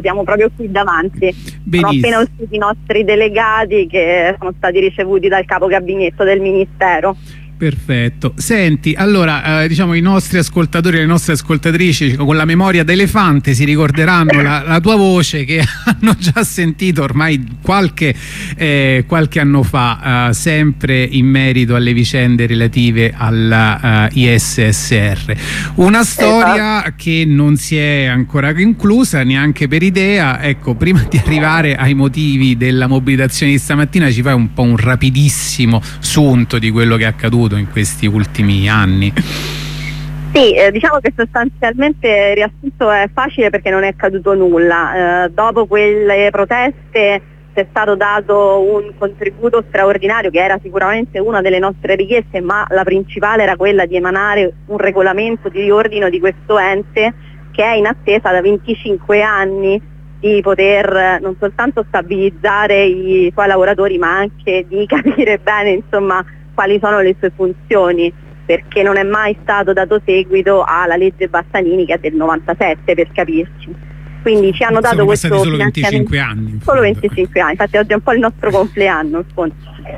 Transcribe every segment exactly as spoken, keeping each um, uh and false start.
Siamo proprio qui davanti. Benissimo. Sono appena usciti i nostri delegati che sono stati ricevuti dal capo gabinetto del Ministero. Perfetto. Senti, allora, eh, diciamo i nostri ascoltatori e le nostre ascoltatrici con la memoria d'elefante si ricorderanno la, la tua voce, che hanno già sentito ormai qualche, eh, qualche anno fa, eh, sempre in merito alle vicende relative alla uh, I S S R. Una storia esatto. che non si è ancora conclusa neanche per idea. Ecco, prima di arrivare ai motivi della mobilitazione di stamattina, ci fai un po' un rapidissimo sunto di quello che è accaduto in questi ultimi anni? Sì, eh, diciamo che sostanzialmente il riassunto è facile perché non è accaduto nulla. Eh, dopo quelle proteste c'è stato dato un contributo straordinario che era sicuramente una delle nostre richieste, ma la principale era quella di emanare un regolamento di riordino di questo ente che è in attesa da venticinque anni di poter non soltanto stabilizzare i suoi lavoratori, ma anche di capire bene, insomma, quali sono le sue funzioni, perché non è mai stato dato seguito alla legge Bassanini, che è del novantasette, per capirci. Quindi ci hanno dato sono questo solo venticinque anni. Solo venticinque anni, infatti oggi è un po' il nostro compleanno in fondo.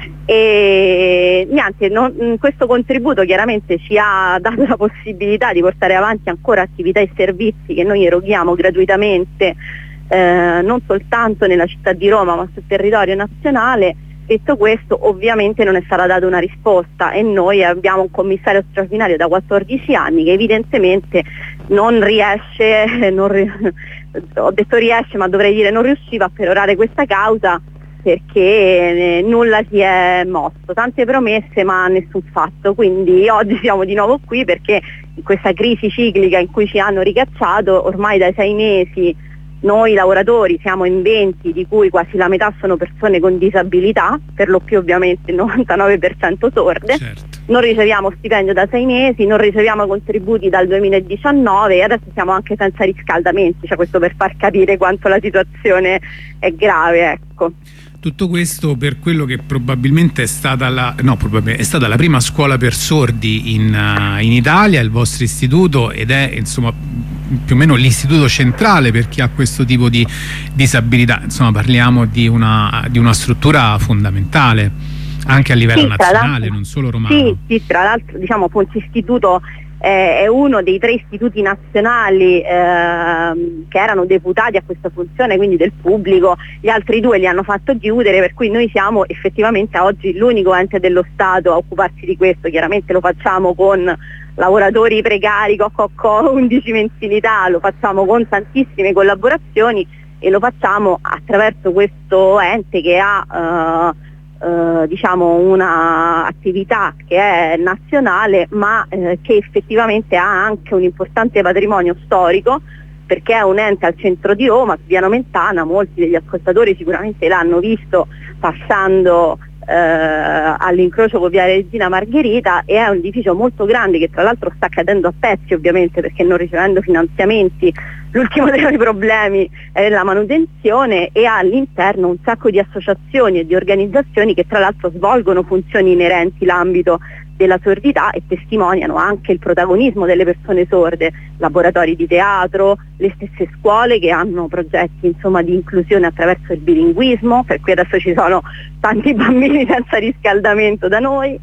E niente, non, questo contributo chiaramente ci ha dato la possibilità di portare avanti ancora attività e servizi che noi eroghiamo gratuitamente, eh, non soltanto nella città di Roma ma sul territorio nazionale. Detto questo, ovviamente non è stata data una risposta e noi abbiamo un commissario straordinario da quattordici anni che evidentemente non riesce, non ri- ho detto riesce ma dovrei dire non riusciva a perorare questa causa, perché eh, nulla si è mosso, tante promesse ma nessun fatto. Quindi oggi siamo di nuovo qui perché in questa crisi ciclica in cui ci hanno ricacciato ormai da sei mesi. Noi lavoratori siamo in venti, di cui quasi la metà sono persone con disabilità, per lo più ovviamente il novantanove per cento sorde. Certo. Non riceviamo stipendio da sei mesi, non riceviamo contributi dal duemiladiciannove e adesso siamo anche senza riscaldamenti, cioè questo per far capire quanto la situazione è grave, ecco. Tutto questo per quello che probabilmente è stata la, no, probabilmente è stata la prima scuola per sordi in, uh, in Italia, il vostro istituto, ed è insomma più o meno l'istituto centrale per chi ha questo tipo di disabilità. Insomma, parliamo di una, di una struttura fondamentale anche a livello sì, nazionale, non solo romano. Sì, sì, tra l'altro diciamo questo istituto eh, è uno dei tre istituti nazionali eh, che erano deputati a questa funzione, quindi del pubblico. Gli altri due li hanno fatto chiudere, per cui noi siamo effettivamente oggi l'unico ente dello Stato a occuparsi di questo. Chiaramente lo facciamo con lavoratori precari, co-co-co, undici mensilità, lo facciamo con tantissime collaborazioni e lo facciamo attraverso questo ente che ha uh, uh, diciamo una attività che è nazionale ma uh, che effettivamente ha anche un importante patrimonio storico, perché è un ente al centro di Roma, su Via Nomentana. Molti degli ascoltatori sicuramente l'hanno visto passando Eh, all'incrocio con Via Regina Margherita, e è un edificio molto grande che tra l'altro sta cadendo a pezzi, ovviamente perché non ricevendo finanziamenti l'ultimo dei nostri problemi è la manutenzione, e ha all'interno un sacco di associazioni e di organizzazioni che tra l'altro svolgono funzioni inerenti all'ambito della sordità e testimoniano anche il protagonismo delle persone sorde, laboratori di teatro, le stesse scuole che hanno progetti insomma di inclusione attraverso il bilinguismo, per cui adesso ci sono tanti bambini senza riscaldamento da noi,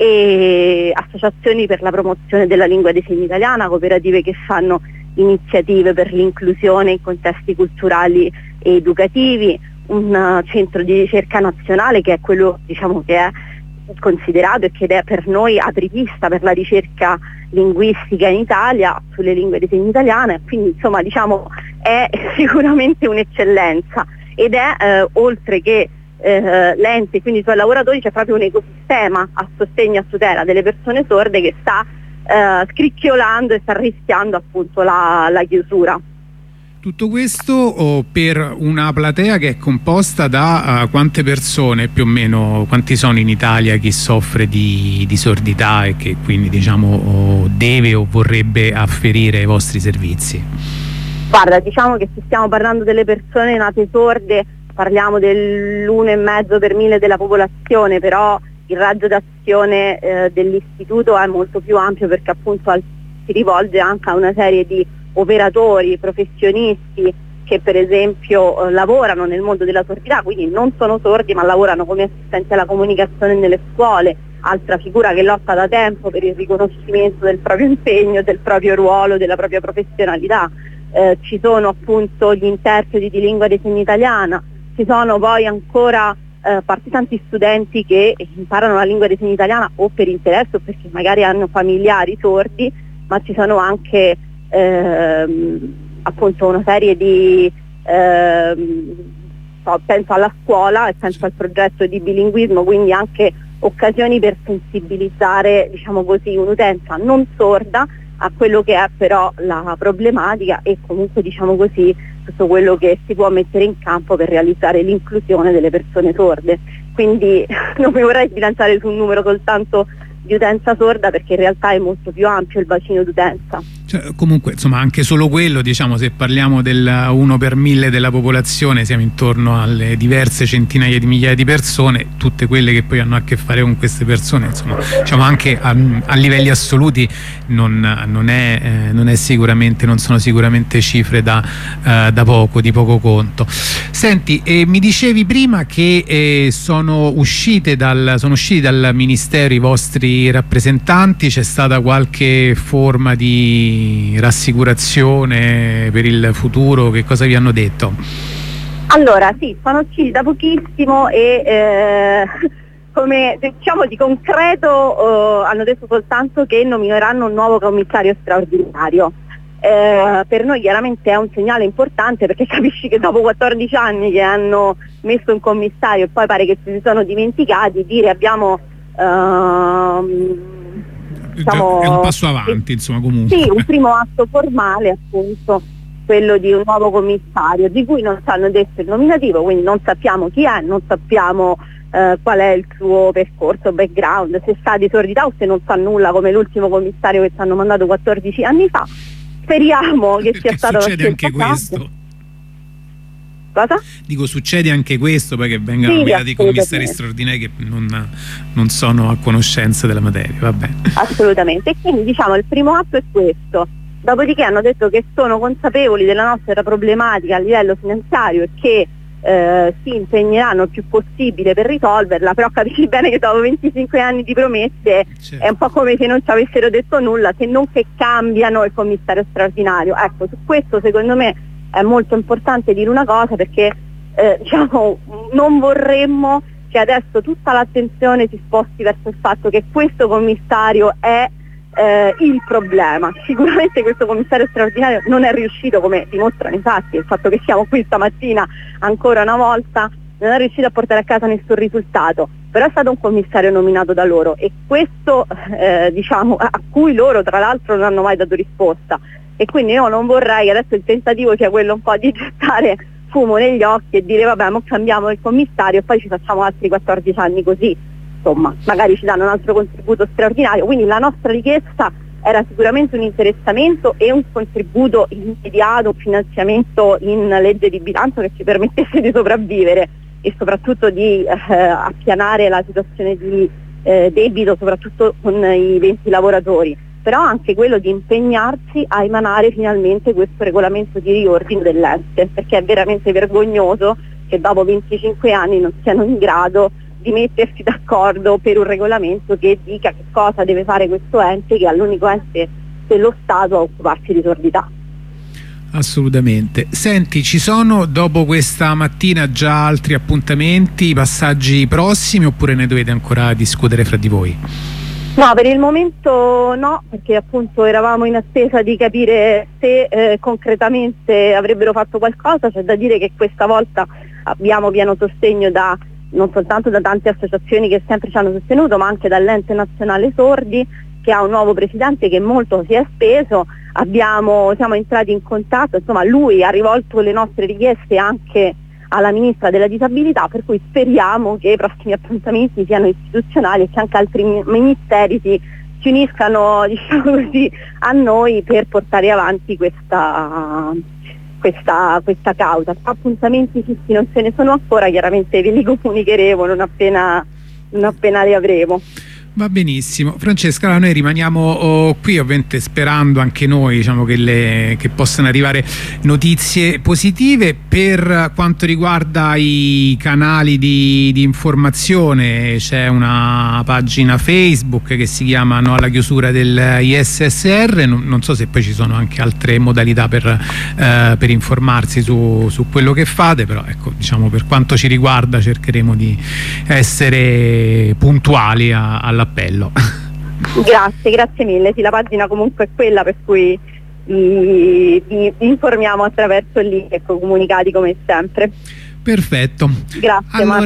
e associazioni per la promozione della lingua dei segni italiana, cooperative che fanno iniziative per l'inclusione in contesti culturali e educativi, un uh, centro di ricerca nazionale che è quello diciamo che è considerato e che è per noi apripista per la ricerca linguistica in Italia sulle lingue dei segni italiane. Quindi insomma diciamo è sicuramente un'eccellenza, ed è eh, oltre che eh, l'ente, quindi i suoi lavoratori, c'è proprio un ecosistema a sostegno e a tutela delle persone sorde che sta eh, scricchiolando e sta rischiando appunto la, la chiusura. Tutto questo oh, per una platea che è composta da uh, quante persone più o meno, quanti sono in Italia chi soffre di, di sordità e che quindi diciamo oh, deve o vorrebbe afferire ai vostri servizi? Guarda, diciamo che se stiamo parlando delle persone nate sorde parliamo dell'uno e mezzo per mille della popolazione, però il raggio d'azione eh, dell'istituto è molto più ampio, perché appunto al, si rivolge anche a una serie di operatori, professionisti che per esempio eh, lavorano nel mondo della sordità, quindi non sono sordi ma lavorano come assistenti alla comunicazione nelle scuole, altra figura che lotta da tempo per il riconoscimento del proprio impegno, del proprio ruolo, della propria professionalità. Eh, ci sono appunto gli interpreti di lingua dei segni italiana, ci sono poi ancora eh, tanti studenti che imparano la lingua dei segni italiana o per interesse o perché magari hanno familiari sordi, ma ci sono anche ehm, appunto una serie di ehm, penso alla scuola e penso al progetto di bilinguismo, quindi anche occasioni per sensibilizzare, diciamo così, un'utenza non sorda a quello che è però la problematica e comunque, diciamo così, tutto quello che si può mettere in campo per realizzare l'inclusione delle persone sorde. Quindi non mi vorrei sbilanciare su un numero soltanto di utenza sorda, perché in realtà è molto più ampio il bacino d'utenza. Cioè, comunque, insomma, anche solo quello, diciamo, se parliamo del uno per mille della popolazione, siamo intorno alle diverse centinaia di migliaia di persone, tutte quelle che poi hanno a che fare con queste persone, insomma, diciamo anche a, a livelli assoluti non, non, è, eh, non è sicuramente, non sono sicuramente cifre da, eh, da poco, di poco conto. Senti, eh, mi dicevi prima che eh, sono uscite dal, sono usciti dal Ministero i vostri rappresentanti, c'è stata qualche forma di rassicurazione per il futuro? Che cosa vi hanno detto? Allora sì, sono usciti da pochissimo e eh, come diciamo di concreto eh, hanno detto soltanto che nomineranno un nuovo commissario straordinario. Eh, per noi chiaramente è un segnale importante, perché capisci che dopo quattordici anni che hanno messo un commissario e poi pare che si sono dimenticati, dire abbiamo ehm, diciamo, è un passo avanti, insomma, comunque. Sì, un primo atto formale, appunto, quello di un nuovo commissario, di cui non ci hanno detto il nominativo, quindi non sappiamo chi è, non sappiamo eh, qual è il suo percorso, background, se sa di sordità o se non sa nulla, come l'ultimo commissario che ci hanno mandato quattordici anni fa. Speriamo che sia stato succede anche questo. Cosa? Dico, succede anche questo, poi che vengano sì, nominati commissari straordinari che non, non sono a conoscenza della materia, vabbè. Assolutamente, e quindi diciamo il primo atto è questo. Dopodiché hanno detto che sono consapevoli della nostra problematica a livello finanziario e che eh, si impegneranno il più possibile per risolverla, però capisci bene che dopo venticinque anni di promesse, certo, è un po' come se non ci avessero detto nulla, se non che cambiano il commissario straordinario. Ecco, su questo secondo me è molto importante dire una cosa, perché eh, diciamo, non vorremmo che adesso tutta l'attenzione si sposti verso il fatto che questo commissario è eh, il problema. Sicuramente questo commissario straordinario non è riuscito, come dimostrano i fatti, il fatto che siamo qui stamattina ancora una volta, non è riuscito a portare a casa nessun risultato, però è stato un commissario nominato da loro e questo eh, diciamo, a cui loro tra l'altro non hanno mai dato risposta. E quindi io non vorrei adesso il tentativo sia quello un po' di gettare fumo negli occhi e dire vabbè, mo cambiamo il commissario e poi ci facciamo altri quattordici anni così, insomma, magari ci danno un altro contributo straordinario. Quindi la nostra richiesta era sicuramente un interessamento e un contributo immediato, un finanziamento in legge di bilancio che ci permettesse di sopravvivere e soprattutto di eh, appianare la situazione di eh, debito, soprattutto con i venti lavoratori. Però anche quello di impegnarsi a emanare finalmente questo regolamento di riordino dell'ente, perché è veramente vergognoso che dopo venticinque anni non siano in grado di mettersi d'accordo per un regolamento che dica che cosa deve fare questo ente, che è l'unico ente dello Stato a occuparsi di sordità. Assolutamente. Senti, ci sono dopo questa mattina già altri appuntamenti, passaggi prossimi, oppure ne dovete ancora discutere fra di voi? No, per il momento no, perché appunto eravamo in attesa di capire se eh, concretamente avrebbero fatto qualcosa. C'è da dire che questa volta abbiamo pieno sostegno da, non soltanto da tante associazioni che sempre ci hanno sostenuto, ma anche dall'Ente Nazionale Sordi, che ha un nuovo presidente che molto si è speso. Abbiamo, siamo entrati in contatto, insomma lui ha rivolto le nostre richieste anche alla Ministra della Disabilità, per cui speriamo che i prossimi appuntamenti siano istituzionali e che anche altri ministeri si, si uniscano, diciamo così, a noi per portare avanti questa, questa, questa causa. Appuntamenti fissi non ce ne sono ancora, chiaramente ve li comunicheremo non appena, non appena li avremo. Va benissimo. Francesca, noi rimaniamo oh, qui ovviamente sperando anche noi, diciamo, che, le, che possano arrivare notizie positive. Per quanto riguarda i canali di, di informazione, c'è una pagina Facebook che si chiama No alla chiusura del I S S R, non, non so se poi ci sono anche altre modalità per, eh, per informarsi su, su quello che fate, però ecco, diciamo, per quanto ci riguarda cercheremo di essere puntuali a, all'appello. Grazie, grazie mille. Sì, la pagina comunque è quella, per cui vi, vi informiamo attraverso link e comunicati come sempre. Perfetto. Grazie. Allora,